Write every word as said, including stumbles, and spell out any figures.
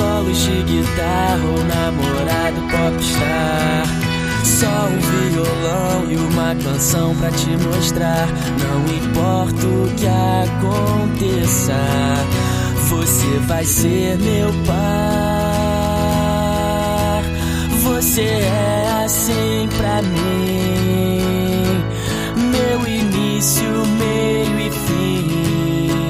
solos de guitarra ou namorado popstar. Só um violão e uma canção pra te mostrar. Não importa o que aconteça, você vai ser meu par. Você é assim pra mim, meu início, meu